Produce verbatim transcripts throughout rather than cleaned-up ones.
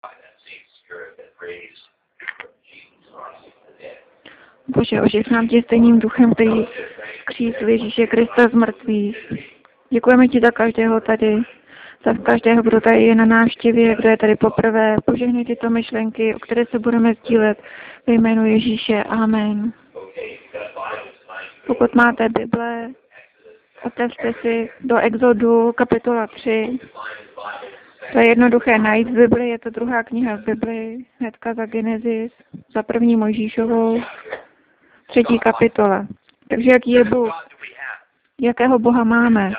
Bože, oživ nám tě stejným duchem, který křísil Ježíše Krista z mrtvých. Děkujeme ti za každého tady, za každého, kdo tady je na návštěvě, kdo je tady poprvé. Požehnej tyto myšlenky, o které se budeme sdílet ve jménu Ježíše. Amen. Pokud máte Bible, otevřte si do Exodu kapitola tři. To je jednoduché najít v Bibli, je to druhá kniha v Bibli, hnedka za Genesis, za první Mojžíšovou, třetí kapitola. Takže jaký je Bůh? Jakého Boha máme?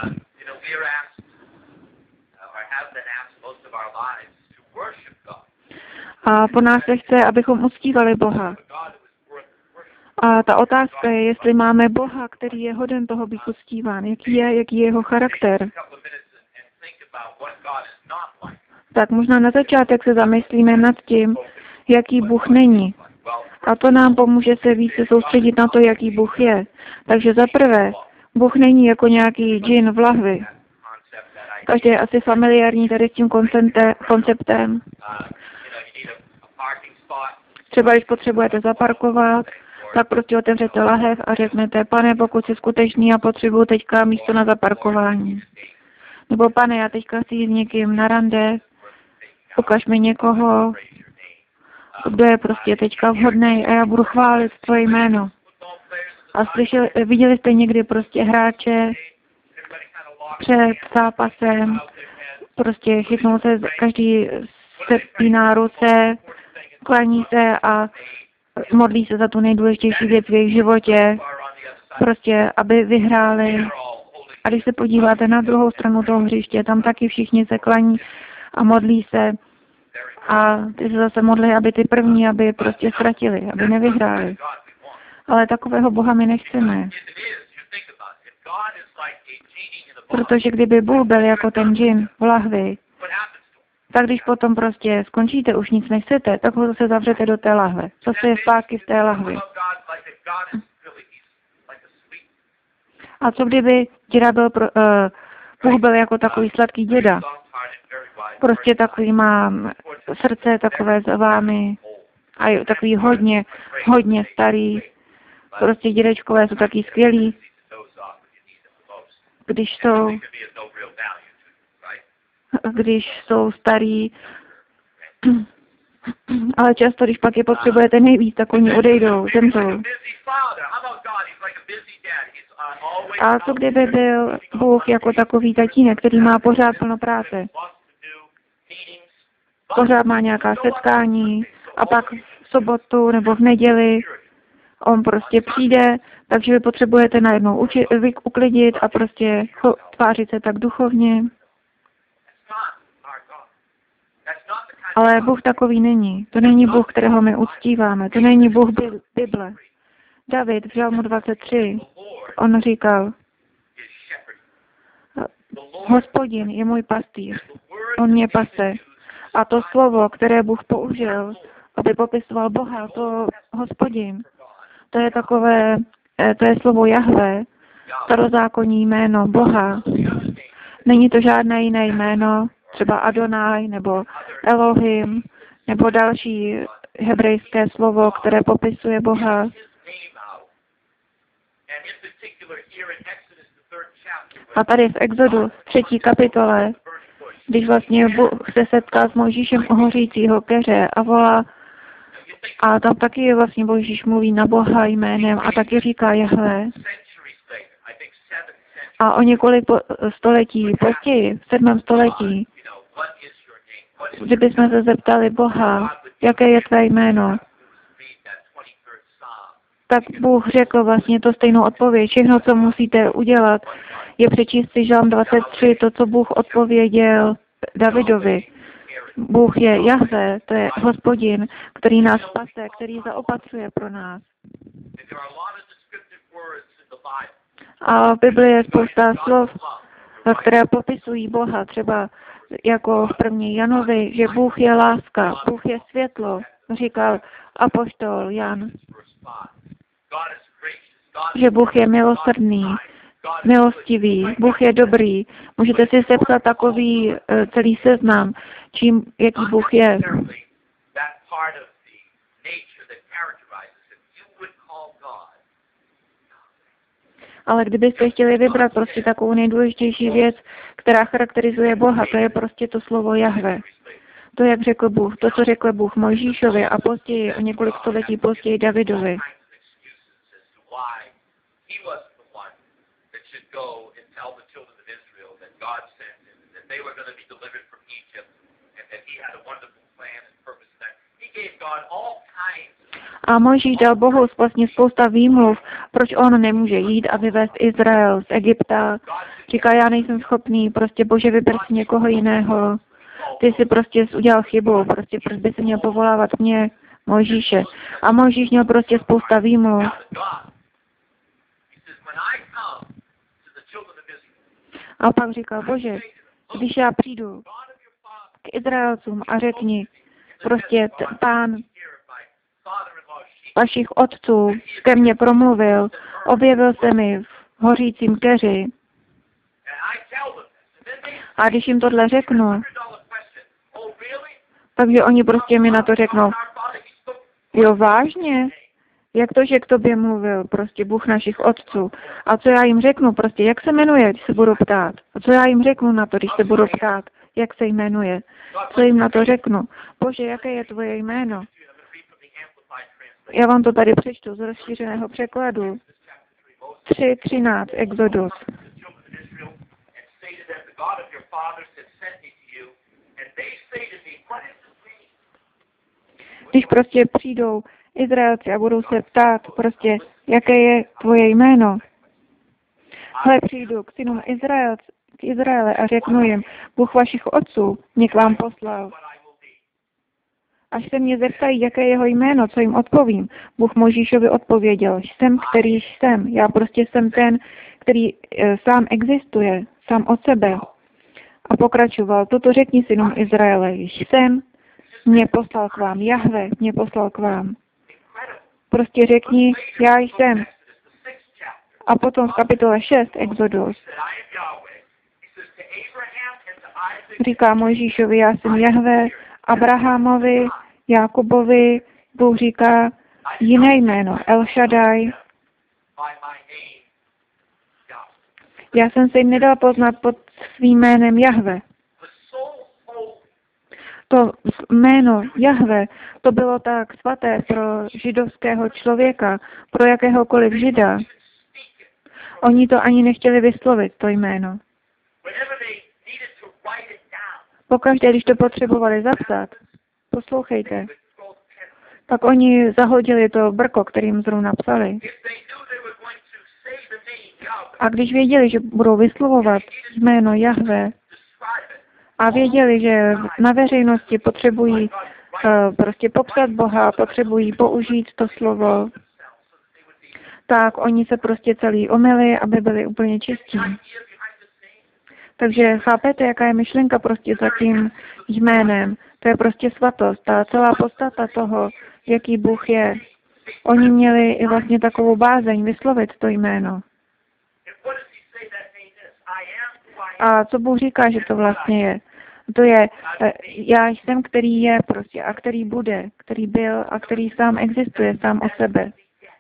A po nás se chce, abychom uctívali Boha. A ta otázka je, jestli máme Boha, který je hoden toho být uctíván. Jaký je, jaký je jeho charakter? Tak možná na začátek se zamyslíme nad tím, jaký Bůh není. A to nám pomůže se více soustředit na to, jaký Bůh je. Takže za prvé, Bůh není jako nějaký džin v lahvi. Každý je asi familiární tady s tím konceptem. Třeba když potřebujete zaparkovat, tak prostě otevřete lahev a řeknete, pane, pokud jsi skutečný, já potřebuji teďka místo na zaparkování. Nebo pane, já teďka chci jít s někým na rande, ukaž mi někoho, kdo je prostě teďka vhodný a já budu chválit tvoje jméno. A slyšeli, viděli jste někdy prostě hráče před zápasem, prostě chytnou se, každý se píná ruce, klaní se a modlí se za tu nejdůležitější věc v jejich životě, prostě, aby vyhráli. A když se podíváte na druhou stranu toho hřiště, tam taky všichni se klaní a modlí se. A ty se zase modlí, aby ty první, aby prostě ztratili, aby nevyhráli. Ale takového Boha my nechceme. Protože kdyby Bůh byl jako ten džin v lahvi, tak když potom prostě skončíte, už nic nechcete, tak ho zase zavřete do té lahve. Zase je zpátky v té lahvi. A co kdyby děda byl pro, uh, Bůh byl jako takový sladký děda? Prostě takový má srdce takové za vámi a je takový hodně, hodně starý. Prostě dědečkové jsou taky skvělí, když jsou, když jsou starí. Ale často, když pak je potřebujete nejvíc, tak oni odejdou, zemřou. A co kdyby byl Bůh jako takový tatínek, který má pořád plno práce? Pořád má nějaká setkání a pak v sobotu nebo v neděli on prostě přijde, takže vy potřebujete najednou uči, vy, uklidit a prostě cho, tvářit se tak duchovně. Ale Bůh takový není. To není Bůh, kterého my uctíváme. To není Bůh Bible. David v Žalmu dvacet tři, on říkal, Hospodin je můj pastýř, on mě pase. A to slovo, které Bůh použil, aby popisoval Boha, to Hospodin, to je takové, to je slovo Jahve, starozákonní jméno Boha. Není to žádné jiné jméno, třeba Adonai nebo Elohim, nebo další hebrejské slovo, které popisuje Boha. A tady v Exodu, v třetí kapitole, když vlastně Bůh se setká s Mojžíšem u hořícího keře a volá, a tam taky vlastně Mojžíš mluví na Boha jménem a taky říká Jahve. A o několik století později, v sedmém století, kdybychom se zeptali Boha, jaké je tvé jméno, tak Bůh řekl vlastně to stejnou odpověď. Všechno, co musíte udělat, je přečíst si Žalm dvacet tři, to, co Bůh odpověděl Davidovi. Bůh je Jahve, to je Hospodin, který nás spase, který zaopatřuje pro nás. A v Bibli je spousta slov, které popisují Boha, třeba jako v první Janovi, že Bůh je láska, Bůh je světlo, říkal apoštol Jan. Že Bůh je milosrdný, milostivý, Bůh je dobrý. Můžete si sepsat takový celý seznam čím, jaký Bůh je. Ale kdybyste chtěli vybrat prostě takovou nejdůležitější věc, která charakterizuje Boha, to je prostě to slovo Jahve. To, jak řekl Bůh, to, co řekl Bůh Mojžíšovi a později, o několik století později Davidovi. A Mojžíš dal Bohu vlastně spousta výmluv, proč on nemůže jít a vyvést Izrael z Egypta. Říká, já nejsem schopný, prostě Bože, vyber si někoho jiného. Ty jsi prostě udělal chybu, prostě proč by se měl povolávat mě, Mojžíše. A Mojžíš měl prostě spousta výmluv. A pak říkal, Bože, když já přijdu k Izraelcům a řekni, prostě t- pán vašich otců ke mně promluvil, objevil se mi v hořícím keři. A když jim tohle řeknu, takže oni prostě mi na to řeknou, jo, vážně? Jak to, že k tobě mluvil prostě Bůh našich otců? A co já jim řeknu, prostě jak se jmenuje, když se budu ptát? A co já jim řeknu na to, když se budu ptát, jak se jmenuje? Co jim na to řeknu? Bože, jaké je tvoje jméno? Já vám to tady přečtu z rozšířeného překladu. tři třináct Exodus. Když prostě přijdou Izraelci a budou se ptát prostě, jaké je tvoje jméno. Hle, přijdu k synům Izrael, k Izraele a řeknu jim, Bůh vašich otců mě k vám poslal. Až se mě zeptají, jaké je jeho jméno, co jim odpovím. Bůh Mojžíšovi odpověděl, jsem, který jsem. Já prostě jsem ten, který e, sám existuje, sám od sebe. A pokračoval, toto řekni synům Izraele, jsem, mě poslal k vám, Jahve mě poslal k vám. Prostě řekni, já jsem. A potom v kapitole šest Exodus říká Mojžíšovi, já jsem Jahve, Abrahamovi, Jákobovi, Bůh říká jiné jméno, El Shaddai. Já jsem se jim nedal poznat pod svým jménem Jahve. To jméno Jahve, to bylo tak svaté pro židovského člověka, pro jakéhokoliv žida. Oni to ani nechtěli vyslovit, to jméno. Pokaždé, když to potřebovali zapsat, poslouchejte, pak oni zahodili to brko, kterým zrovna psali. A když věděli, že budou vyslovovat jméno Jahve a věděli, že na veřejnosti potřebují uh, prostě popsat Boha, potřebují použít to slovo, tak oni se prostě celý omyli, aby byli úplně čistí. Takže chápete, jaká je myšlenka prostě za tím jménem. To je prostě svatost, ta celá podstata toho, jaký Bůh je. Oni měli i vlastně takovou bázeň vyslovit to jméno. A co Bůh říká, že to vlastně je? To je, já jsem, který je prostě a který bude, který byl a který sám existuje, sám o sebe.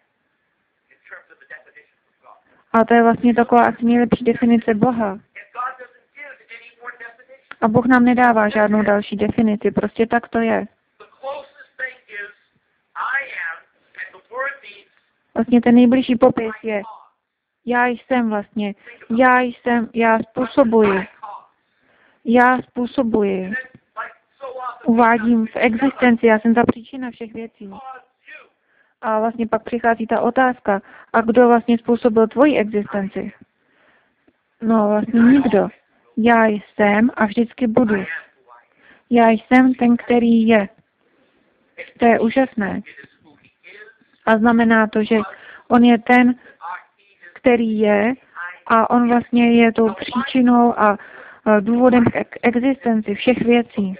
A to je vlastně taková asi nejlepší definice Boha. A Bůh nám nedává žádnou další definici, prostě tak to je. Vlastně ten nejbližší popis je, já jsem vlastně, já jsem, já způsobuji, já způsobuji, uvádím v existenci, já jsem ta příčina všech věcí. A vlastně pak přichází ta otázka, a kdo vlastně způsobil tvoji existenci? No vlastně nikdo. Já jsem a vždycky budu. Já jsem ten, který je. To je úžasné. A znamená to, že on je ten, který je a on vlastně je tou příčinou a důvodem k existenci všech věcí.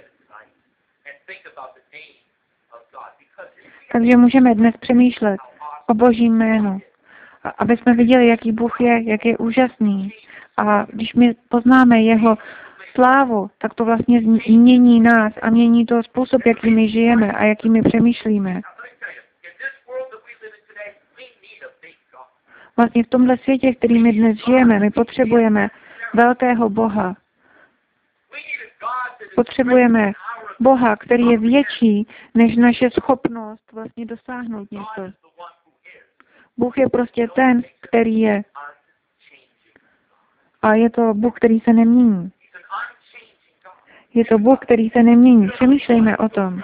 Takže můžeme dnes přemýšlet o Božím jménu, aby jsme viděli, jaký Bůh je, jak je úžasný. A když my poznáme jeho slávu, tak to vlastně mění nás a mění to způsob, jakými žijeme a jakými přemýšlíme. Vlastně v tomhle světě, který my dnes žijeme, my potřebujeme velkého Boha. Potřebujeme Boha, který je větší než naše schopnost vlastně dosáhnout něco. Bůh je prostě ten, který je. A je to Bůh, který se nemění. Je to Bůh, který se nemění. Přemýšlejme o tom.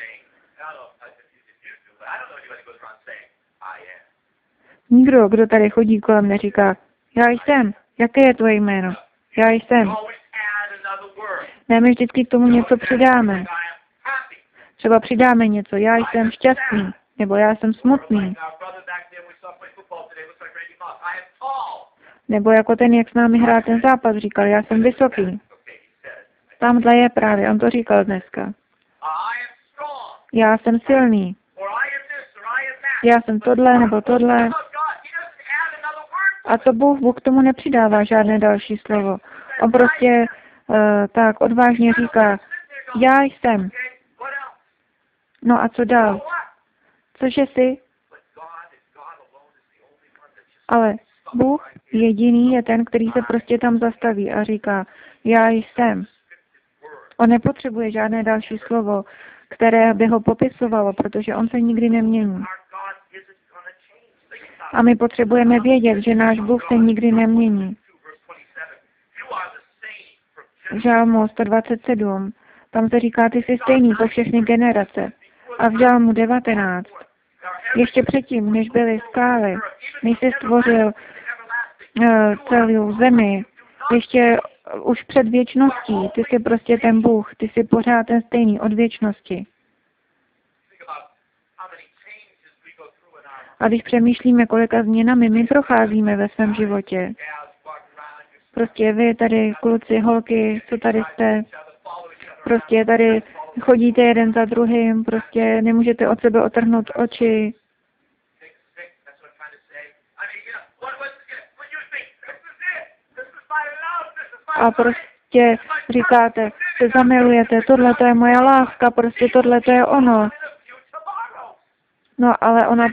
Nikdo, kdo tady chodí kolem, neříká, já jsem, jaké je tvoje jméno? Já jsem. Ne, my vždycky k tomu něco přidáme. Třeba přidáme něco, já jsem šťastný, nebo já jsem smutný. Nebo jako ten, jak s námi hrál ten zápas, říkal, já jsem vysoký. Tamhle je právě, on to říkal dneska. Já jsem silný. Já jsem tohle nebo tohle. A to Bůh, Bůh k tomu nepřidává žádné další slovo. On prostě uh, tak odvážně říká, já jsem. No a co dál? Cože jsi? Ale Bůh jediný je ten, který se prostě tam zastaví a říká, já jsem. On nepotřebuje žádné další slovo, které by ho popisovalo, protože on se nikdy nemění. A my potřebujeme vědět, že náš Bůh se nikdy nemění. Žálmu sto dvacet sedm, tam se říká, ty jsi stejný po všechny generace. A v Žálmu devatenáct, ještě předtím, než byly skály, než jsi stvořil uh, celou zemi, ještě už před věčností, ty jsi prostě ten Bůh, ty jsi pořád ten stejný od věčnosti. A když přemýšlíme, kolika změnami my procházíme ve svém životě, prostě vy tady, kluci, holky, co tady jste, prostě tady chodíte jeden za druhým, prostě nemůžete od sebe otrhnout oči. A prostě říkáte, se zamilujete, tohle to je moje láska, prostě tohle to je ono. No ale ona...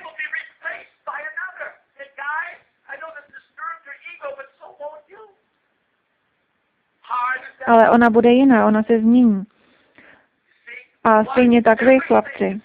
Ale ona bude jiná, ona se změní. A stejně tak vy, chlapci.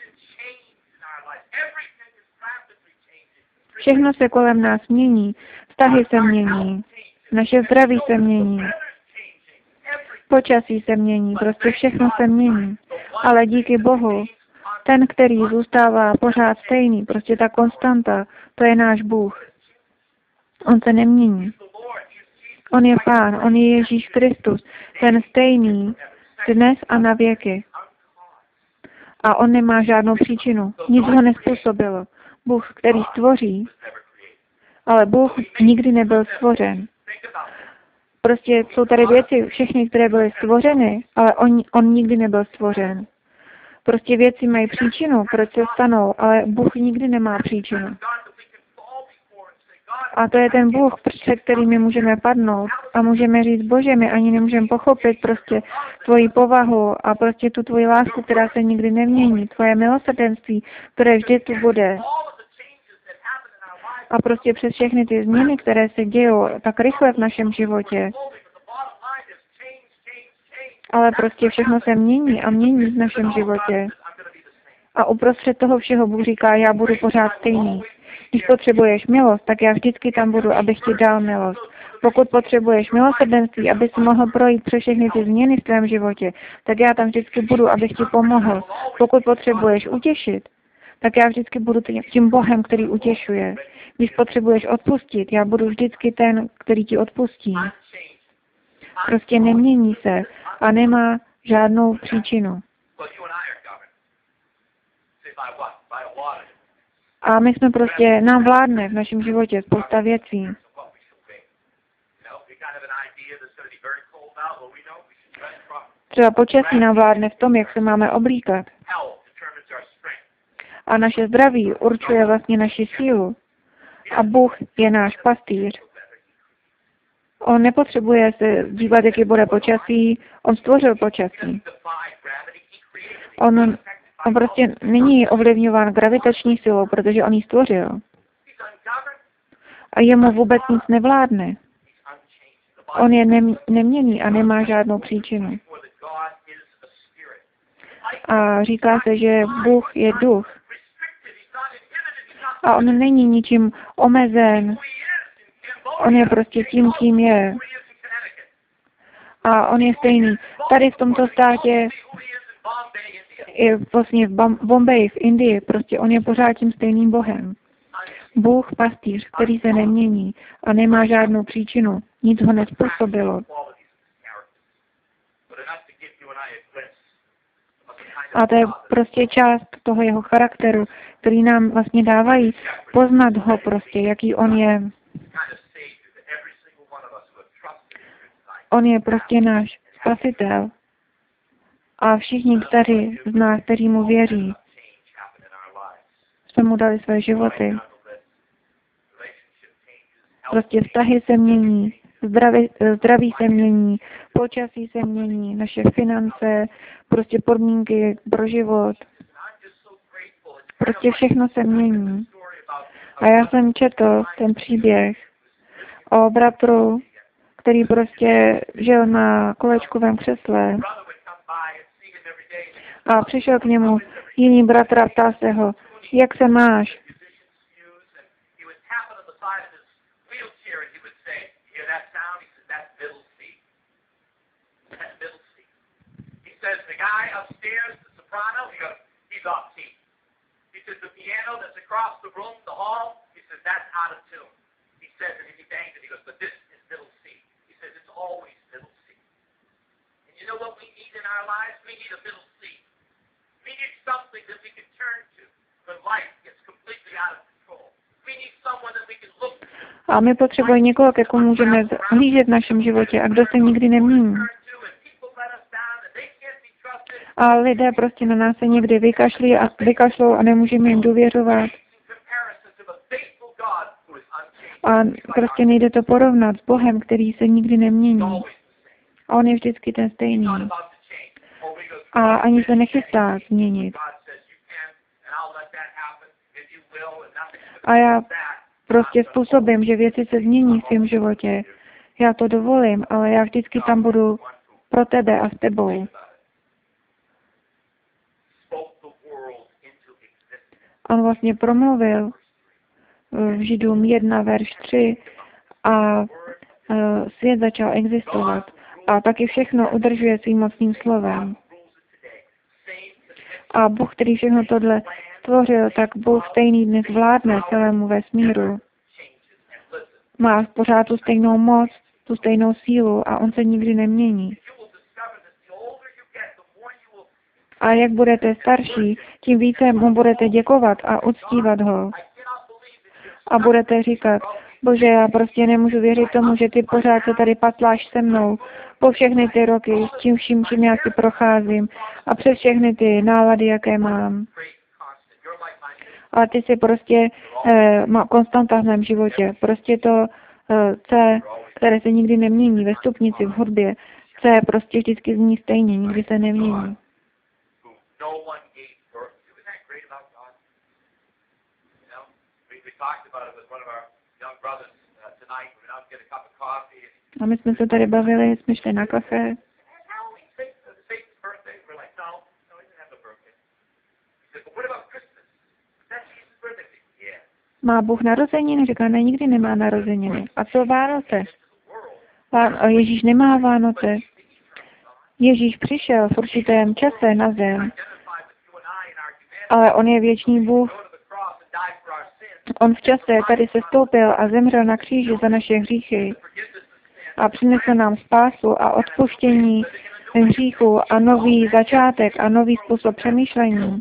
Všechno se kolem nás mění, vztahy se mění, naše zdraví se mění, počasí se mění, prostě všechno se mění. Ale díky Bohu, ten, který zůstává pořád stejný, prostě ta konstanta, to je náš Bůh. On se nemění. On je Pán, on je Ježíš Kristus, ten stejný dnes a na věky. A on nemá žádnou příčinu. Nic ho nespůsobilo. Bůh, který stvoří, ale Bůh nikdy nebyl stvořen. Prostě jsou tady věci, všechny, které byly stvořeny, ale on, on nikdy nebyl stvořen. Prostě věci mají příčinu, proč se stanou, ale Bůh nikdy nemá příčinu. A to je ten Bůh, před kterými můžeme padnout a můžeme říct, Bože, my ani nemůžeme pochopit prostě tvoji povahu a prostě tu tvoji lásku, která se nikdy nemění, tvoje milosrdenství, které vždy tu bude. A prostě přes všechny ty změny, které se dějou tak rychle v našem životě, ale prostě všechno se mění a mění v našem životě. A uprostřed toho všeho Bůh říká, já budu pořád stejný. Když potřebuješ milost, tak já vždycky tam budu, abych ti dal milost. Pokud potřebuješ milosrdenství, aby si mohl projít přes všechny ty změny v tvém životě, tak já tam vždycky budu, abych ti pomohl. Pokud potřebuješ utěšit, tak já vždycky budu tím Bohem, který utěšuje. Když potřebuješ odpustit, já budu vždycky ten, který ti odpustí. Prostě nemění se a nemá žádnou příčinu. A my jsme prostě, nám vládne v našem životě spousta věcí. Třeba počasí nám vládne v tom, jak se máme oblíkat. A naše zdraví určuje vlastně naši sílu. A Bůh je náš pastýř. On nepotřebuje se dívat, jaký bude počasí. On stvořil počasí. On, on prostě není ovlivňován gravitační silou, protože on ji stvořil. A jemu vůbec nic nevládne. On je nem, neměnný a nemá žádnou příčinu. A říká se, že Bůh je duch. A on není ničím omezen. On je prostě tím, kým je. A on je stejný. Tady v tomto státě, i vlastně v Bombeji, v Indii, prostě on je pořád tím stejným Bohem. Bůh pastýř, který se nemění a nemá žádnou příčinu. Nic ho nezpůsobilo. A to je prostě část toho jeho charakteru, který nám vlastně dávají poznat ho prostě, jaký on je. On je prostě náš spasitel. A všichni, kteří z nás, kteří mu věří, jsme mu dali své životy. Prostě vztahy se mění, zdraví, zdraví se mění, počasí se mění, naše finance, prostě podmínky pro život. Prostě všechno se mění. A já jsem četl ten příběh o bratru, který prostě žil na kolečkovém křesle. A přišel k němu jiný bratr a ptá se ho, jak se máš? A my potřebujeme někoho, ke komu můžeme hlížet v našem životě a kdo se nikdy nemění. A lidé prostě na nás se někdy vykašlí a vykašlou a nemůžeme jim důvěřovat. A prostě nejde to porovnat s Bohem, který se nikdy nemění. A on je vždycky ten stejný. A ani se nechystá změnit. A já prostě způsobím, že věci se změní v svém životě. Já to dovolím, ale já vždycky tam budu pro tebe a s tebou. On vlastně promluvil v Židům jedna, verš tři a svět začal existovat. A taky všechno udržuje svým mocným slovem. A Bůh, který všechno tohle stvořil, tak Bůh stejný dnes vládne celému vesmíru. Má pořád tu stejnou moc, tu stejnou sílu a on se nikdy nemění. A jak budete starší, tím více mu budete děkovat a uctívat ho. A budete říkat, Bože, já prostě nemůžu věřit tomu, že ty pořád se tady patláš se mnou po všechny ty roky, s tím vším, čím já si procházím a přes všechny ty nálady, jaké mám. A ty jsi prostě eh, konstanta v mém životě. Prostě to eh, C, které se nikdy nemění ve stupnici, v hudbě, C prostě vždycky zní stejně, nikdy se nemění. A my jsme se tady bavili, jsme šli na kafe. Má Bůh narozeniny? Říká, ne, nikdy nemá narozeniny. A co Vánoce? Ježíš nemá Vánoce. Ježíš přišel v určitém čase na zem, ale on je věčný Bůh. On v čase tady se stoupil a zemřel na kříži za naše hříchy a přinesl nám spásu a odpuštění hříchu a nový začátek a nový způsob přemýšlení.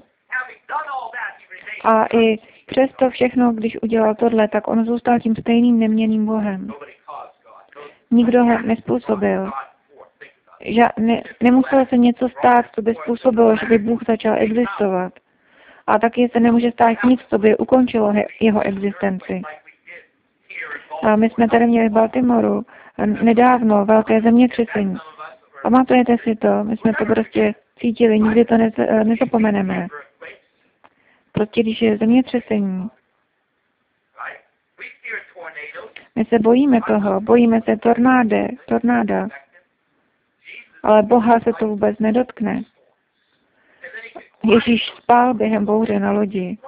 A i přesto všechno, když udělal tohle, tak on zůstal tím stejným neměnným Bohem. Nikdo ho nespůsobil. Ža- ne, nemuselo se něco stát, co by způsobilo, že by Bůh začal existovat. A taky se nemůže stát nic, co by ukončilo he- jeho existenci. A my jsme tady měli v Baltimoru nedávno velké zemětřesení. Pamatujete si to? My jsme to prostě cítili, nikdy to nez, nezapomeneme. Prostě když je zemětřesení, my se bojíme toho, bojíme se tornáde, tornáda, ale Boha se to vůbec nedotkne. Ježíš spál během bouře na lodi.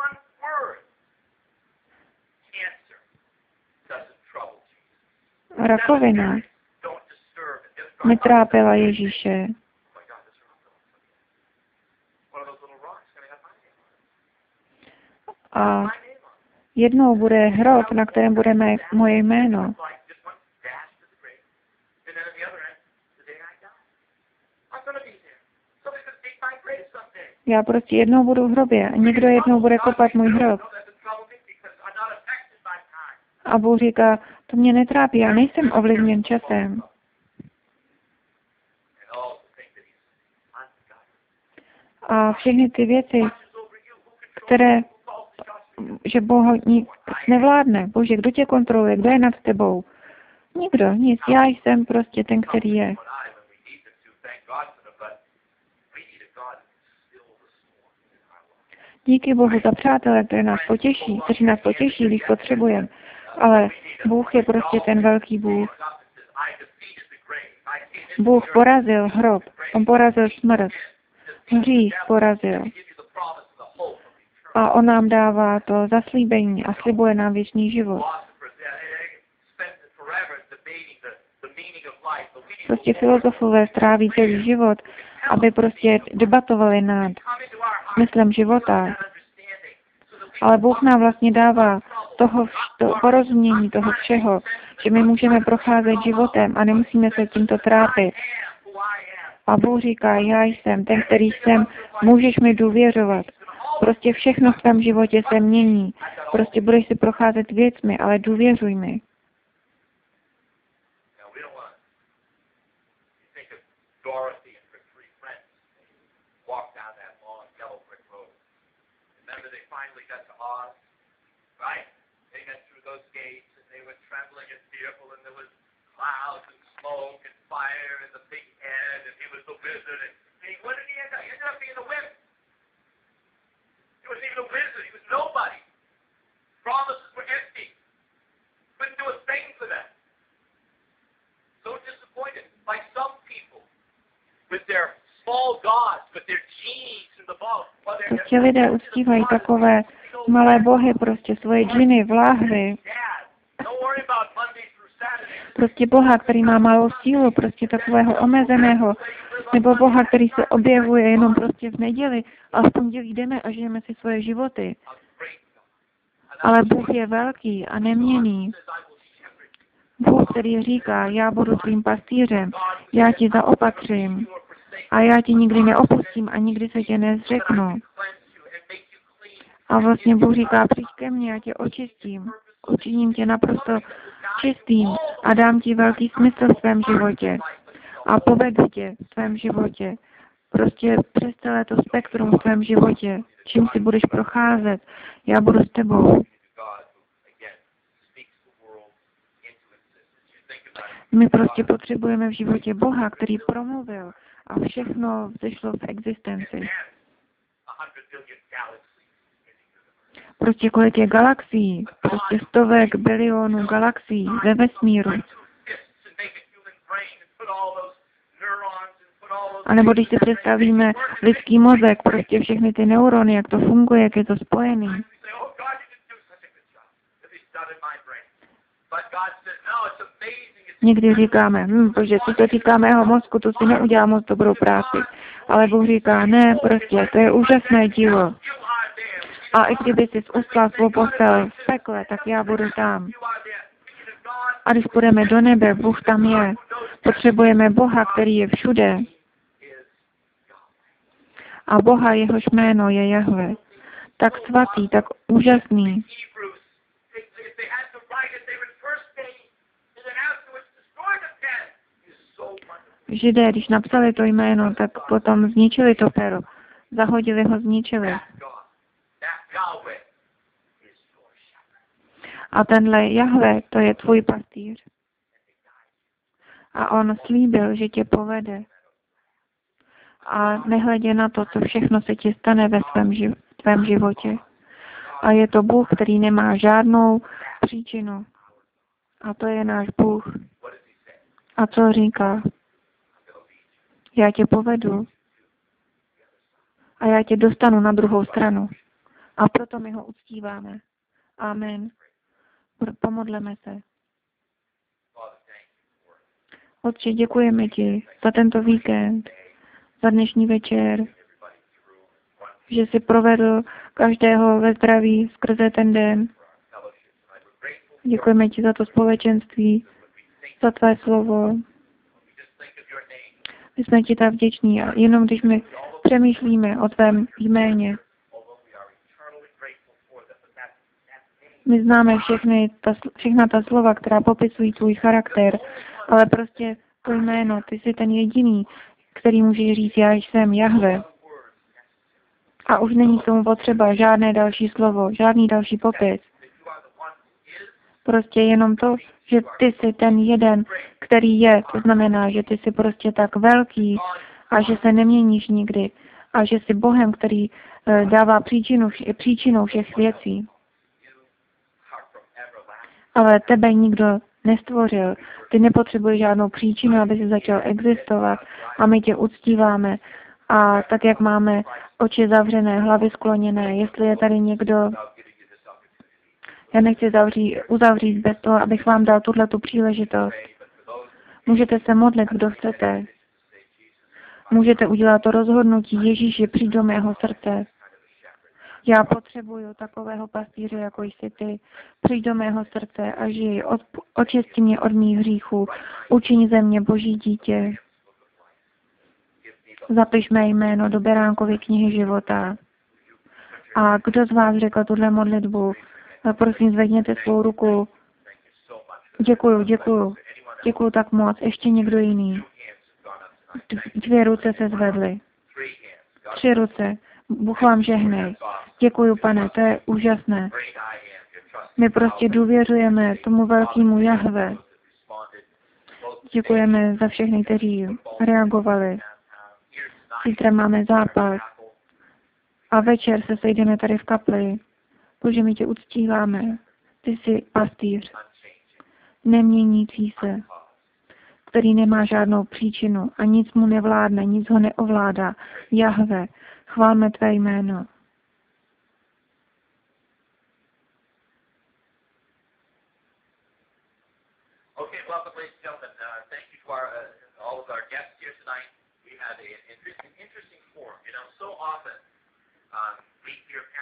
Rakovina netrápila Ježíše. A jednou bude hrob, na kterém bude mé, moje jméno. Já prostě jednou budu v hrobě a někdo jednou bude kopat můj hrob. A Bůh říká, to mě netrápí, já nejsem ovlivněn časem. A všechny ty věci, které, že Bůh nic nevládne. Bože, kdo tě kontroluje, kdo je nad tebou? Nikdo, nic. Já jsem prostě ten, který je. Díky Bohu za přátelé, které nás potěší, kteří nás potěší, když potřebujeme. Ale Bůh je prostě ten velký Bůh. Bůh porazil hrob, on porazil smrt, hřích porazil. A on nám dává to zaslíbení a slibuje nám věčný život. Prostě filozofové stráví celý život, aby prostě debatovali nad smyslem života. Ale Bůh nám vlastně dává toho to porozumění toho všeho, že my můžeme procházet životem a nemusíme se tímto trápit. A Bůh říká, já jsem ten, který jsem, můžeš mi důvěřovat. Prostě všechno v tvém životě se mění. Prostě budeš si procházet věcmi, ale důvěřuj mi. Prostě lidé uctívají takové malé bohy, prostě svoje džiny, vláhvy. Prostě Boha, který má malou sílu, prostě takového omezeného, nebo Boha, který se objevuje jenom prostě v neděli a v pondělí jdeme a žijeme si svoje životy. Ale Bůh je velký a neměnný. Bůh, který říká, já budu tvým pastýřem, já ti zaopatřím a já ti nikdy neopustím a nikdy se tě nezřeknu. A vlastně Bůh říká, přijď ke mně, já tě očistím, učiním tě naprosto čistým a dám ti velký smysl v svém životě a povedu tě v svém životě. Prostě přes celé to spektrum v tvém životě, čím si budeš procházet, já budu s tebou. My prostě potřebujeme v životě Boha, který promluvil a všechno vzešlo v existenci. Prostě kolik je galaxií, prostě stovek bilionů galaxií ve vesmíru. A nebo když si představíme lidský mozek, prostě všechny ty neurony, jak to funguje, jak je to spojený. Někdy říkáme, hm, bože, co se týká mého mozku, to si neudělá moc dobrou práci. Ale Bůh říká, ne, prostě, to je úžasné dílo. A i kdyby jsi ustlal svou postel v pekle, tak já budu tam. A když půjdeme do nebe, Bůh tam je. Potřebujeme Boha, který je všude. A Boha, jehož jméno je Jahve. Tak svatý, tak úžasný. Židé, když napsali to jméno, tak potom zničili to pero. Zahodili ho, zničili. A tenhle Jahve, to je tvůj pastýř. A on slíbil, že tě povede. A nehledě na to, co všechno se ti stane ve svém ži- tvém životě. A je to Bůh, který nemá žádnou příčinu. A to je náš Bůh. A co říká? Já tě povedu. A já tě dostanu na druhou stranu. A proto my ho uctíváme. Amen. Pomodleme se. Otče, děkujeme ti za tento víkend, za dnešní večer, že jsi provedl každého ve zdraví skrze ten den. Děkujeme ti za to společenství, za tvé slovo. My jsme ti tak vděční a jenom když my přemýšlíme o tvém jméně, my známe všechny ta, všechna ta slova, která popisují tvůj charakter, ale prostě to jméno, ty jsi ten jediný, který může říct, já jsem Jahve. A už není k tomu potřeba žádné další slovo, žádný další popis. Prostě jenom to, že ty jsi ten jeden, který je, to znamená, že ty jsi prostě tak velký a že se neměníš nikdy a že jsi Bohem, který uh, dává příčinu, příčinou všech věcí. Ale tebe nikdo nestvořil. Ty nepotřebuješ žádnou příčinu, aby jsi začal existovat a my tě uctíváme. A tak, jak máme oči zavřené, hlavy skloněné, jestli je tady někdo, já nechci zavří, uzavřít bez toho, abych vám dal tuhletu příležitost. Můžete se modlit, kdo chcete. Můžete udělat to rozhodnutí, Ježíši, přijď do mého srdce. Já potřebuju takového pastýře, jako jsi ty. Přijď do mého srdce a žij. Od, očisti mě od mých hříchů. Učiň ze mě Boží dítě. Zapiš mé jméno do Beránkovy knihy života. A kdo z vás řekl tuhle modlitbu? Prosím, zvedněte svou ruku. Děkuju, děkuju. Děkuju tak moc. Ještě někdo jiný? Dvě ruce se zvedly. Tři ruce. Bůh vám žehnej. Děkuju, pane, to je úžasné. My prostě důvěřujeme tomu velkému Jahve. Děkujeme za všechny, kteří reagovali. Zítra máme zápas. A večer se sejdeme tady v kapli. Bože, my tě uctíváme. Ty jsi pastýř. Neměnící se. Který nemá žádnou příčinu a nic mu nevládne, nic ho neovládá. Jahve, chválme tvé jméno. Okay, welcome, ladies and gentlemen. Uh, thank you to our, uh, all of our guests here tonight. We had a, an interesting, interesting forum. You know, so often um, we hear